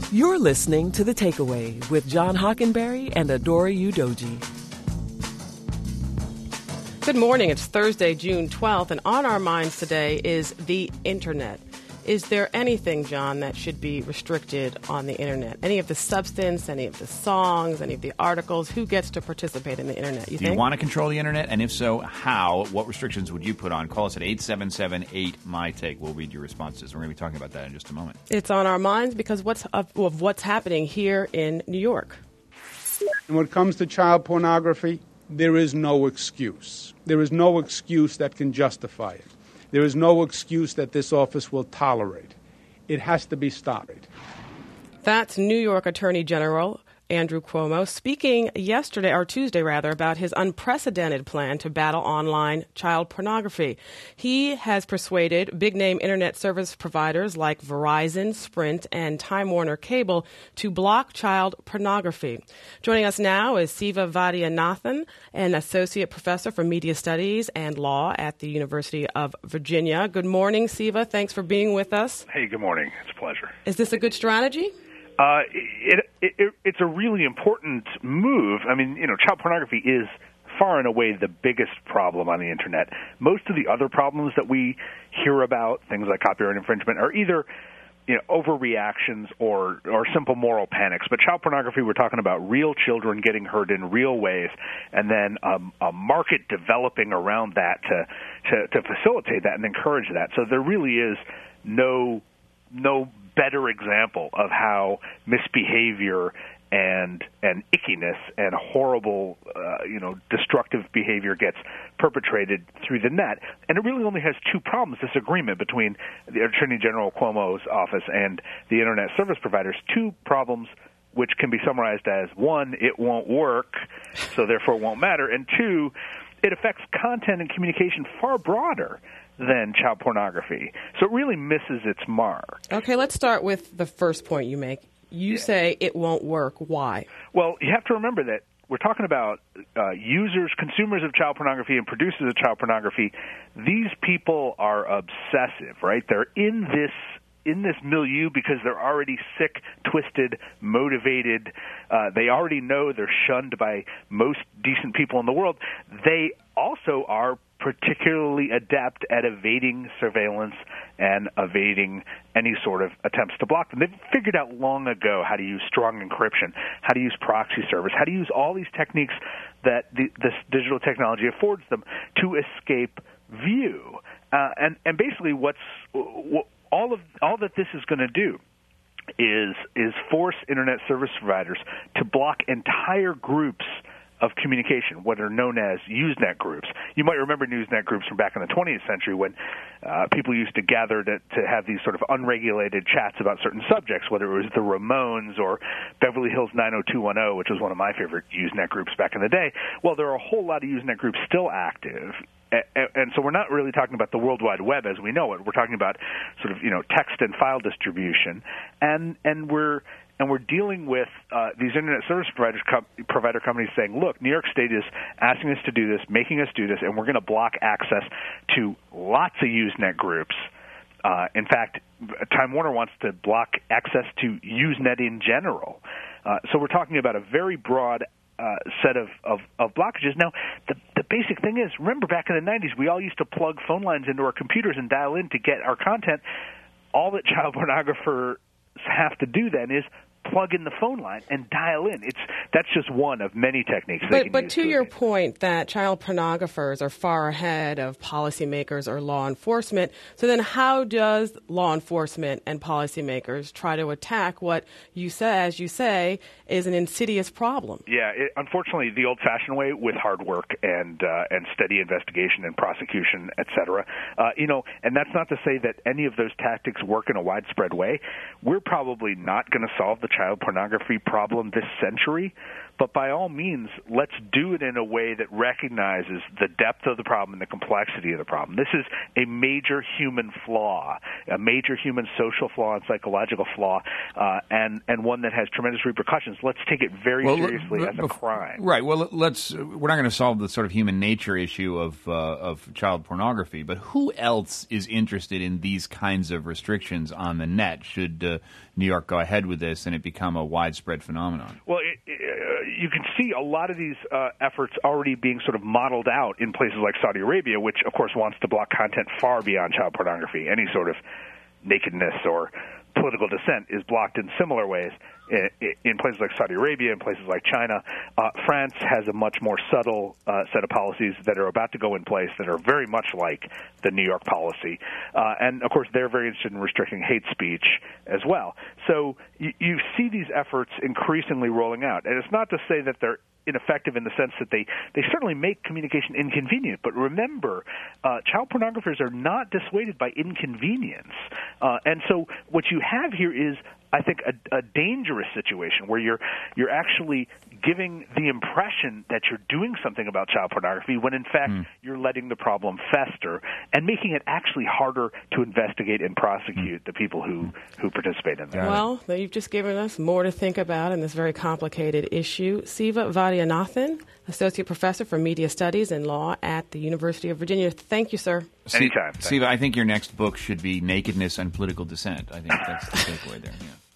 You're listening to The Takeaway with John Hockenberry and Adora Udoji. Good morning. It's Thursday, June 12th, and on our minds today is the Internet. Is there anything, John, that should be restricted on the Internet? Any of the substance, any of the songs, any of the articles? Who gets to participate in the Internet, Do you want to control the Internet? And if so, how? What restrictions would you put on? Call us at 877-8-MY-TAKE. We'll read your responses. We're going to be talking about that in just a moment. It's on our minds because of what's happening here in New York. And when it comes to child pornography, there is no excuse. There is no excuse that can justify it. There is no excuse that this office will tolerate. It has to be stopped. That's New York Attorney General Andrew Cuomo speaking Tuesday, about his unprecedented plan to battle online child pornography. He has persuaded big-name Internet service providers like Verizon, Sprint, and Time Warner Cable to block child pornography. Joining us now is Siva Vaidyanathan, an associate professor for media studies and law at the University of Virginia. Good morning, Siva. Thanks for being with us. Hey, good morning. It's a pleasure. Is this a good strategy? It's a really important move. I mean, child pornography is far and away the biggest problem on the Internet. Most of the other problems that we hear about, things like copyright infringement, are either overreactions or simple moral panics. But child pornography, we're talking about real children getting hurt in real ways, and then a market developing around that to facilitate that and encourage that. So there really is no better example of how misbehavior and ickiness and horrible, destructive behavior gets perpetrated through the net. And it really only has two problems, this agreement between the Attorney General Cuomo's office and the Internet service providers. Two problems which can be summarized as, one, it won't work, so therefore it won't matter, and two, it affects content and communication far broader than child pornography. So it really misses its mark. Okay, let's start with the first point you make. You say it won't work. Why? Well, you have to remember that we're talking about users, consumers of child pornography and producers of child pornography. These people are obsessive, right? They're in this milieu because they're already sick, twisted, motivated. They already know they're shunned by most decent people in the world. They also are particularly adept at evading surveillance and evading any sort of attempts to block them. They've figured out long ago how to use strong encryption, how to use proxy servers, how to use all these techniques that this digital technology affords them to escape view. And basically all that this is going to do is force Internet service providers to block entire groups of communication, what are known as Usenet groups. You might remember Usenet groups from back in the 20th century when people used to gather to have these sort of unregulated chats about certain subjects, whether it was the Ramones or Beverly Hills 90210, which was one of my favorite Usenet groups back in the day. Well, there are a whole lot of Usenet groups still active. And so we're not really talking about the World Wide Web as we know it. We're talking about sort of, text and file distribution. And we're dealing with these Internet service provider companies saying, look, New York State is asking us to do this, making us do this, and we're going to block access to lots of Usenet groups. In fact, Time Warner wants to block access to Usenet in general. So we're talking about a very broad set of blockages. Now, the basic thing is, remember back in the 90s, we all used to plug phone lines into our computers and dial in to get our content. All that child pornographers have to do then is plug in the phone line and dial in. That's just one of many techniques. But to your point that child pornographers are far ahead of policymakers or law enforcement, so then how does law enforcement and policymakers try to attack what you say, as you say, is an insidious problem? Yeah, unfortunately, the old-fashioned way with hard work and steady investigation and prosecution, et cetera. And that's not to say that any of those tactics work in a widespread way. We're probably not going to solve the child pornography problem this century, but by all means, let's do it in a way that recognizes the depth of the problem and the complexity of the problem. This is a major human flaw, a major human social flaw and psychological flaw, and one that has tremendous repercussions. Let's take it very seriously as a crime. Right. Well, we're not going to solve the sort of human nature issue of child pornography, but who else is interested in these kinds of restrictions on the net? Should New York go ahead with this and it become a widespread phenomenon? Well, you can see a lot of these efforts already being sort of modeled out in places like Saudi Arabia, which, of course, wants to block content far beyond child pornography. Any sort of nakedness or political dissent is blocked in similar ways in places like Saudi Arabia, in places like China. France has a much more subtle set of policies that are about to go in place that are very much like the New York policy. And, of course, they're very interested in restricting hate speech as well. So you see these efforts increasingly rolling out. And it's not to say that they're ineffective in the sense that they certainly make communication inconvenient. But remember, child pornographers are not dissuaded by inconvenience. And so what you have here is, I think, a dangerous situation where you're actually giving the impression that you're doing something about child pornography when, in fact, you're letting the problem fester and making it actually harder to investigate and prosecute the people who participate in that. Well, you've just given us more to think about in this very complicated issue. Siva Vaidyanathan, Associate Professor for Media Studies and Law at the University of Virginia. Thank you, sir. Anytime. Siva, I think your next book should be Nakedness and Political Dissent. I think that's the takeaway there. Yeah.